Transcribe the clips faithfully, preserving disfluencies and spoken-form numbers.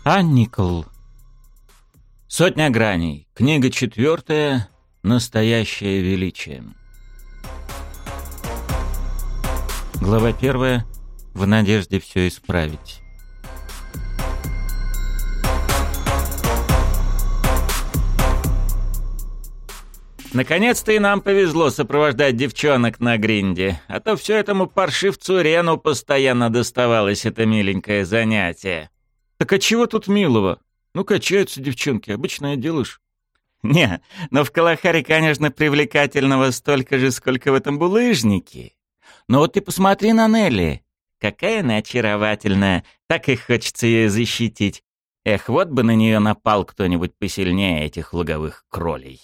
Анникл. Сотня граней. Книга четвертая. Настоящее величие. Глава первая. В надежде все исправить. Наконец-то и нам повезло сопровождать девчонок на гринде, а то все этому паршивцу Рену постоянно доставалось это миленькое занятие. Так а чего тут милого? Ну, качаются девчонки, обычное дело ж. Не, но в Калахаре, конечно, привлекательного столько же, сколько в этом булыжнике. Но вот ты посмотри на Нелли. Какая она очаровательная, так и хочется ее защитить. Эх, вот бы на нее напал кто-нибудь посильнее этих луговых кролей.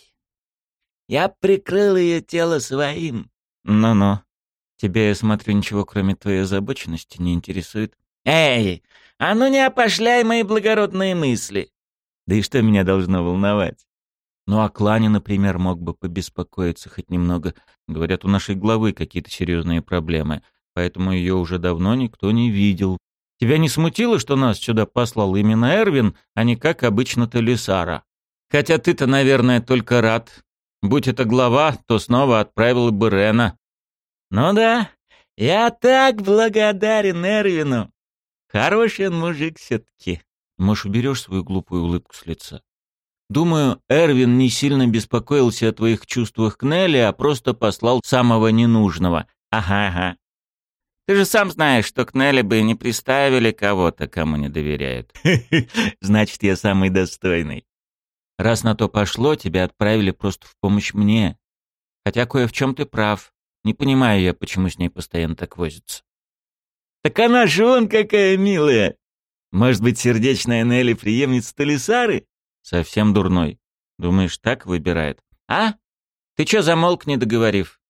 Я прикрыл ее тело своим. Ну-ну. Тебя, я смотрю, ничего, кроме твоей озабоченности, не интересует. Эй, а ну не опошляй мои благородные мысли. Да и что меня должно волновать? Ну, о клане, например, мог бы побеспокоиться хоть немного. Говорят, у нашей главы какие-то серьезные проблемы, поэтому ее уже давно никто не видел. Тебя не смутило, что нас сюда послал именно Эрвин, а не, как обычно, Талисара? Хотя ты-то, наверное, только рад. Будь это глава, то снова отправил бы Рена. Ну да, я так благодарен Эрвину. Хороший он мужик все-таки. Может, уберешь свою глупую улыбку с лица? Думаю, Эрвин не сильно беспокоился о твоих чувствах к Нелли, а просто послал самого ненужного. Ага-ага. Ты же сам знаешь, что к Нелли бы не приставили кого-то, кому не доверяют. Значит, я самый достойный. Раз на то пошло, тебя отправили просто в помощь мне. Хотя кое в чем ты прав. Не понимаю я, почему с ней постоянно так возятся. Так она же вон какая милая. Может быть, сердечная Нелли преемница Талисары? Совсем дурной. Думаешь, так выбирает? А? Ты чё замолк, не договорив?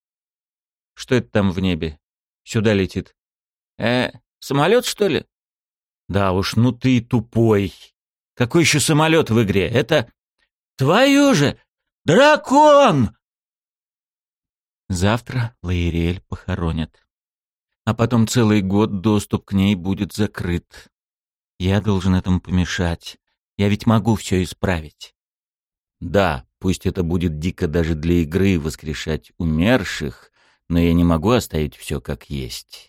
Что это там в небе? Сюда летит. Э, самолет, что ли? Да уж, ну ты тупой. Какой еще самолет в игре? Это... Твою же! Дракон! Завтра Лаириэль похоронят. А потом целый год доступ к ней будет закрыт. Я должен этому помешать. Я ведь могу все исправить. Да, пусть это будет дико даже для игры воскрешать умерших, но я не могу оставить все как есть.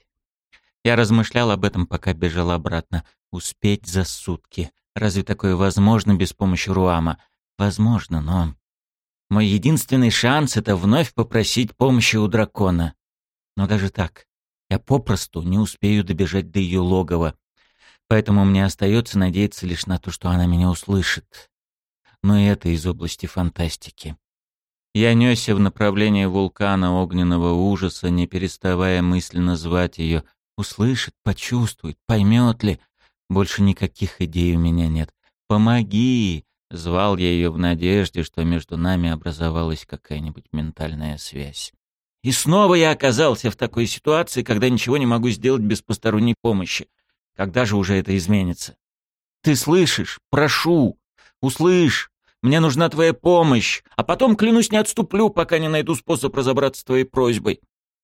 Я размышлял об этом, пока бежал обратно. Успеть за сутки. Разве такое возможно без помощи Руама? Возможно, но... Мой единственный шанс — это вновь попросить помощи у дракона. Но даже так, я попросту не успею добежать до ее логова. Поэтому мне остается надеяться лишь на то, что она меня услышит. Но и это из области фантастики. Я несся в направлении вулкана огненного ужаса, не переставая мысленно звать ее. Услышит, почувствует, поймет ли... Больше никаких идей у меня нет. «Помоги!» — звал я ее в надежде, что между нами образовалась какая-нибудь ментальная связь. И снова я оказался в такой ситуации, когда ничего не могу сделать без посторонней помощи. Когда же уже это изменится? Ты слышишь? Прошу! Услышь! Мне нужна твоя помощь, а потом, клянусь, не отступлю, пока не найду способ разобраться с твоей просьбой.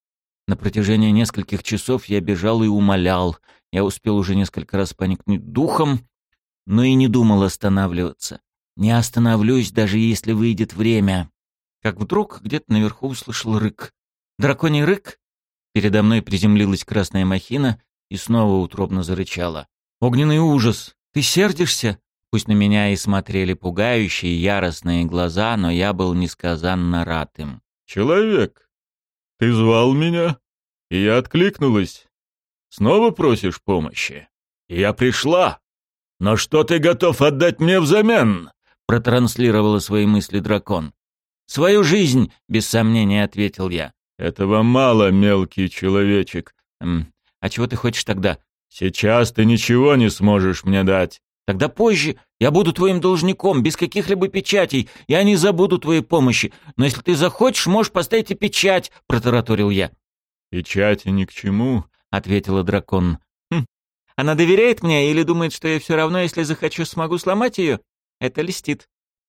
На протяжении нескольких часов я бежал и умолял. Я успел уже несколько раз поникнуть духом, но и не думал останавливаться. Не остановлюсь, даже если выйдет время. Как вдруг где-то наверху услышал рык. Драконий рык? Передо мной приземлилась красная махина и снова утробно зарычала. «Огненный ужас! Ты сердишься?» Пусть на меня и смотрели пугающие, яростные глаза, но я был несказанно рад им. «Человек, ты звал меня, и я откликнулась. Снова просишь помощи? Я пришла. Но что ты готов отдать мне взамен?» Протранслировала свои мысли дракон. «Свою жизнь», — без сомнения ответил я. «Этого мало, мелкий человечек». М, «А чего ты хочешь тогда?» «Сейчас ты ничего не сможешь мне дать». «Тогда позже. Я буду твоим должником, без каких-либо печатей. Я не забуду твоей помощи. Но если ты захочешь, можешь поставить и печать», — протараторил я. «Печати ни к чему», — ответила дракон. «Хм. Она доверяет мне или думает, что я все равно, если захочу, смогу сломать ее? Это льстит».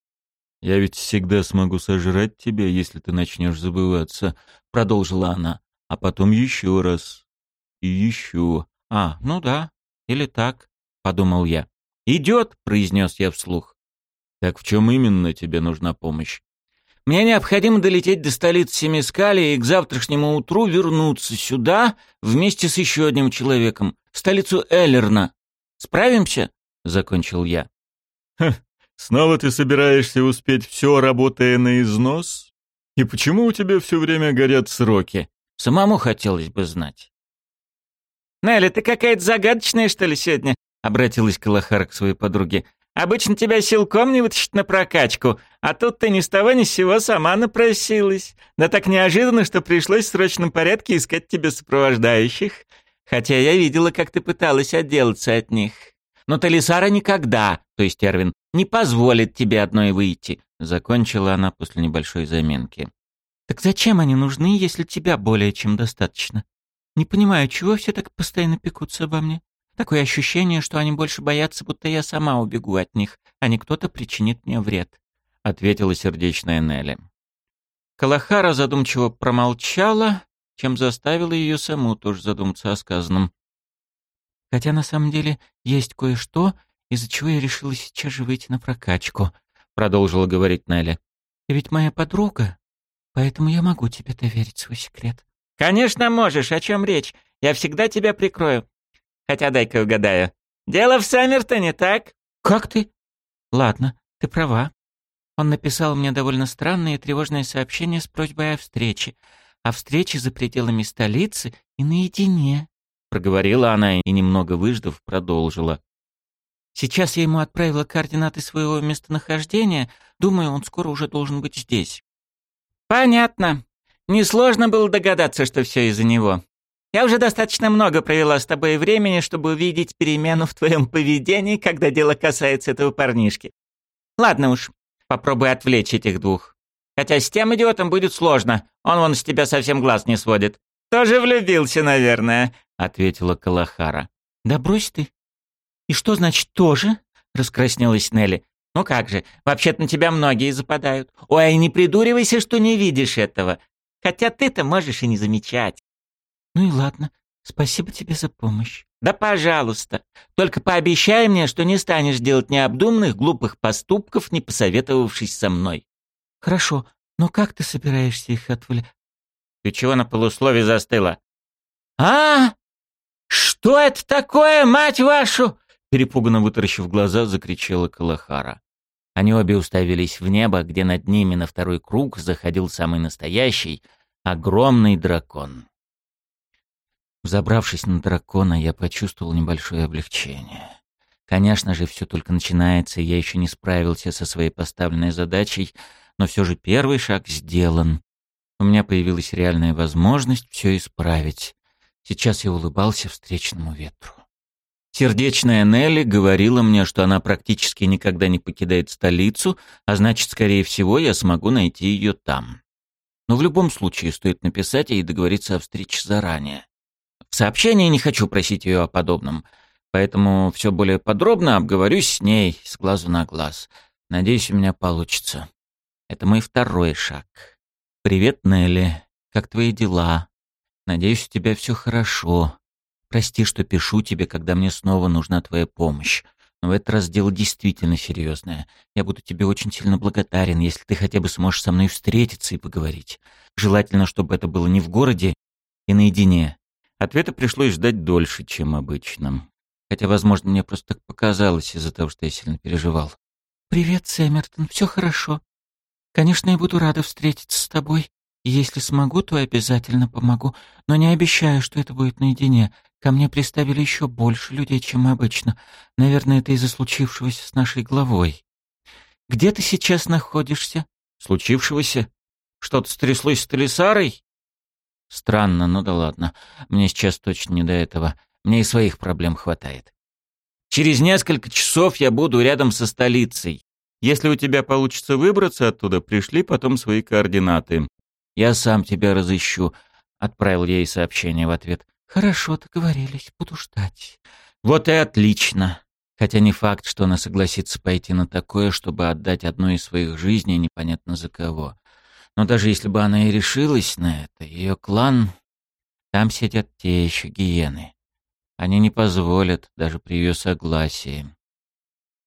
«Я ведь всегда смогу сожрать тебя, если ты начнешь забываться», — продолжила она. «А потом еще раз. И еще». «А, ну да. Или так», — подумал я. «Идет», — произнес я вслух. «Так в чем именно тебе нужна помощь?» «Мне необходимо долететь до столицы Семискали и к завтрашнему утру вернуться сюда вместе с еще одним человеком, в столицу Эллерна. Справимся?» — закончил я. «Ха, снова ты собираешься успеть все, работая на износ? И почему у тебя все время горят сроки?» «Самому хотелось бы знать». «Нелли, ты какая-то загадочная, что ли, сегодня?» — обратилась Калахара к своей подруге. «Обычно тебя силком не вытащить на прокачку, а тут ты ни с того ни с сего сама напросилась. Да так неожиданно, что пришлось в срочном порядке искать тебе сопровождающих. Хотя я видела, как ты пыталась отделаться от них. Но Талисара никогда, то есть Эрвин, не позволит тебе одной выйти», — закончила она после небольшой заминки. «Так зачем они нужны, если тебя более чем достаточно? Не понимаю, чего все так постоянно пекутся обо мне? Такое ощущение, что они больше боятся, будто я сама убегу от них, а не кто-то причинит мне вред», — ответила сердечная Нелли. Калахара задумчиво промолчала, чем заставила ее саму тоже задуматься о сказанном. «Хотя на самом деле есть кое-что, из-за чего я решила сейчас же выйти на прокачку», — продолжила говорить Нелли. «Ты ведь моя подруга, поэтому я могу тебе доверить свой секрет». «Конечно можешь, о чем речь? Я всегда тебя прикрою. Хотя дай-ка угадаю. Дело в Саммертоне, так?» «Как ты?» «Ладно, ты права. Он написал мне довольно странное и тревожное сообщение с просьбой о встрече. О встрече за пределами столицы и наедине», — проговорила она и, немного выждав, продолжила. «Сейчас я ему отправила координаты своего местонахождения. Думаю, он скоро уже должен быть здесь». «Понятно. Несложно было догадаться, что все из-за него. Я уже достаточно много провела с тобой времени, чтобы увидеть перемену в твоем поведении, когда дело касается этого парнишки. Ладно уж, попробуй отвлечь этих двух. Хотя с тем идиотом будет сложно, он вон с тебя совсем глаз не сводит. Тоже влюбился, наверное», — ответила Калахара. «Да брось ты. И что значит «тоже»?» — раскраснелась Нелли. «Ну как же, вообще-то на тебя многие западают. Ой, не придуривайся, что не видишь этого. Хотя ты-то можешь и не замечать». «Ну и ладно. Спасибо тебе за помощь». «Да пожалуйста. Только пообещай мне, что не станешь делать необдуманных, глупых поступков, не посоветовавшись со мной». «Хорошо, но как ты собираешься их отвлечь?» «Ты чего на полуслове застыла?» «А? Что это такое, мать вашу?» Перепуганно вытаращив глаза, закричала Калахара. Они обе уставились в небо, где над ними на второй круг заходил самый настоящий, огромный дракон. Взобравшись на дракона, я почувствовал небольшое облегчение. Конечно же, все только начинается, и я еще не справился со своей поставленной задачей, но все же первый шаг сделан. У меня появилась реальная возможность все исправить. Сейчас я улыбался встречному ветру. Сердечная Нелли говорила мне, что она практически никогда не покидает столицу, а значит, скорее всего, я смогу найти ее там. Но в любом случае стоит написать ей и договориться о встрече заранее. В сообщении не хочу просить ее о подобном, поэтому все более подробно обговорюсь с ней с глазу на глаз. Надеюсь, у меня получится. Это мой второй шаг. «Привет, Нелли. Как твои дела? Надеюсь, у тебя все хорошо. Прости, что пишу тебе, когда мне снова нужна твоя помощь. Но в этот раз дело действительно серьезное. Я буду тебе очень сильно благодарен, если ты хотя бы сможешь со мной встретиться и поговорить. Желательно, чтобы это было не в городе и наедине». Ответа пришлось ждать дольше, чем обычно. Хотя, возможно, мне просто так показалось из-за того, что я сильно переживал. «Привет, Сэммертон, все хорошо. Конечно, я буду рада встретиться с тобой. И если смогу, то обязательно помогу. Но не обещаю, что это будет наедине. Ко мне приставили еще больше людей, чем обычно. Наверное, это из-за случившегося с нашей главой. Где ты сейчас находишься?» «Случившегося? Что-то стряслось с Талисарой?» «Странно, ну да ладно. Мне сейчас точно не до этого. Мне и своих проблем хватает. Через несколько часов я буду рядом со столицей. Если у тебя получится выбраться оттуда, пришли потом свои координаты. Я сам тебя разыщу», — отправил ей сообщение в ответ. «Хорошо, договорились, буду ждать». «Вот и отлично. Хотя не факт, что она согласится пойти на такое, чтобы отдать одну из своих жизней непонятно за кого. Но даже если бы она и решилась на это, ее клан... Там сидят те еще гиены. Они не позволят, даже при ее согласии.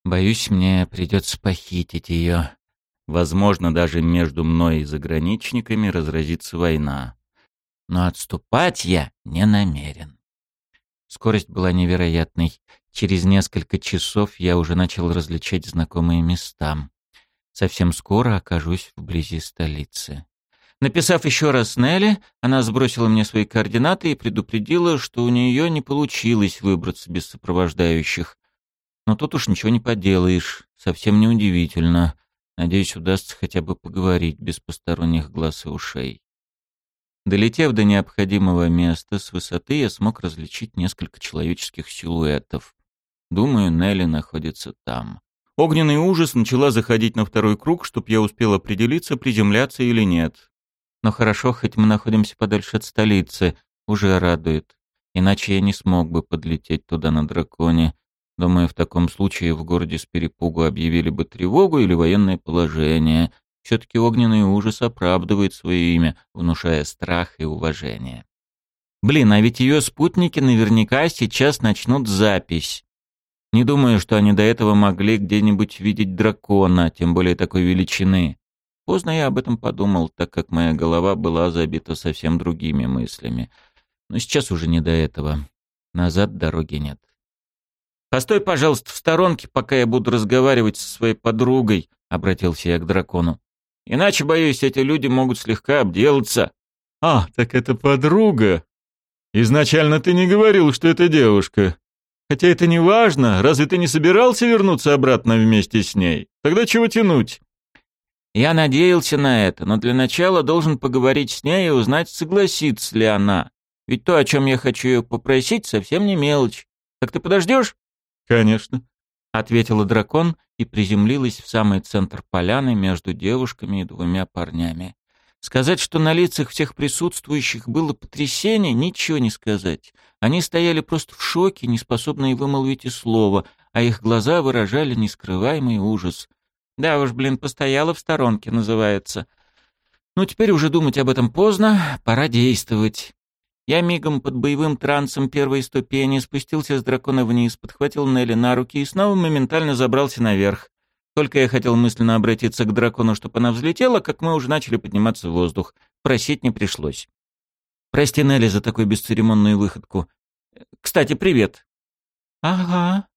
Боюсь, мне придется похитить ее. Возможно, даже между мной и заграничниками разразится война. Но отступать я не намерен. Скорость была невероятной. Через несколько часов я уже начал различать знакомые места. Совсем скоро окажусь вблизи столицы. Написав еще раз Нелли, она сбросила мне свои координаты и предупредила, что у нее не получилось выбраться без сопровождающих. Но тут уж ничего не поделаешь, совсем неудивительно. Надеюсь, удастся хотя бы поговорить без посторонних глаз и ушей. Долетев до необходимого места, с высоты я смог различить несколько человеческих силуэтов. Думаю, Нелли находится там. Огненный ужас начала заходить на второй круг, чтоб я успел определиться, приземляться или нет. Но хорошо, хоть мы находимся подальше от столицы, уже радует. Иначе я не смог бы подлететь туда на драконе. Думаю, в таком случае в городе с перепугу объявили бы тревогу или военное положение. Все-таки огненный ужас оправдывает свое имя, внушая страх и уважение. Блин, а ведь ее спутники наверняка сейчас начнут запись. Не думаю, что они до этого могли где-нибудь видеть дракона, тем более такой величины. Поздно я об этом подумал, так как моя голова была забита совсем другими мыслями. Но сейчас уже не до этого. Назад дороги нет. «Постой, пожалуйста, в сторонке, пока я буду разговаривать со своей подругой», — обратился я к дракону. «Иначе, боюсь, эти люди могут слегка обделаться». «А, так это подруга. Изначально ты не говорил, что это девушка. Хотя это не важно. Разве ты не собирался вернуться обратно вместе с ней? Тогда чего тянуть?» Я надеялся на это, но для начала должен поговорить с ней и узнать, согласится ли она. Ведь то, о чем я хочу ее попросить, совсем не мелочь. Так ты подождешь? «Конечно», — ответила дракон и приземлилась в самый центр поляны между девушками и двумя парнями. Сказать, что на лицах всех присутствующих было потрясение, ничего не сказать. Они стояли просто в шоке, не способные вымолвить и слова, а их глаза выражали нескрываемый ужас. Да уж, блин, постояла в сторонке, называется. Ну, теперь уже думать об этом поздно, пора действовать. Я мигом под боевым трансом первой ступени спустился с дракона вниз, подхватил Нелли на руки и снова моментально забрался наверх. Только я хотел мысленно обратиться к дракону, чтобы она взлетела, как мы уже начали подниматься в воздух. Просить не пришлось. Прости, Нелли, за такую бесцеремонную выходку. Кстати, привет. Ага,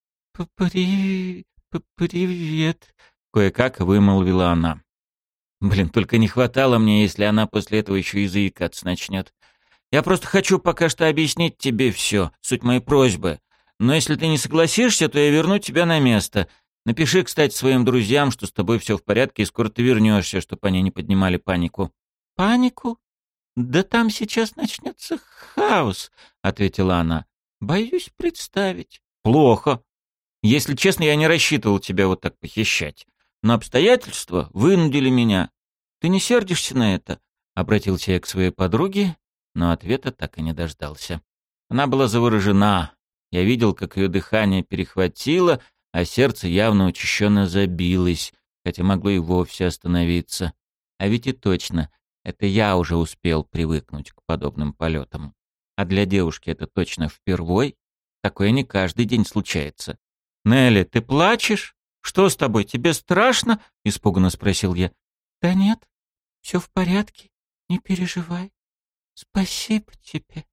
при... привет, кое-как вымолвила она. Блин, только не хватало мне, если она после этого еще и заикаться начнет. Я просто хочу пока что объяснить тебе все, суть моей просьбы. Но если ты не согласишься, то я верну тебя на место. Напиши, кстати, своим друзьям, что с тобой все в порядке, и скоро ты вернешься, чтобы они не поднимали панику». «Панику? Да там сейчас начнется хаос», — ответила она. «Боюсь представить». «Плохо. Если честно, я не рассчитывал тебя вот так похищать. Но обстоятельства вынудили меня. Ты не сердишься на это?» — обратился я к своей подруге, но ответа так и не дождался. Она была заворожена. Я видел, как ее дыхание перехватило, а сердце явно учащенно забилось, хотя могло и вовсе остановиться. А ведь и точно, это я уже успел привыкнуть к подобным полетам. А для девушки это точно впервой. Такое не каждый день случается. «Нелли, ты плачешь? Что с тобой, тебе страшно?» — испуганно спросил я. «Да нет, все в порядке, не переживай. Спасибо тебе».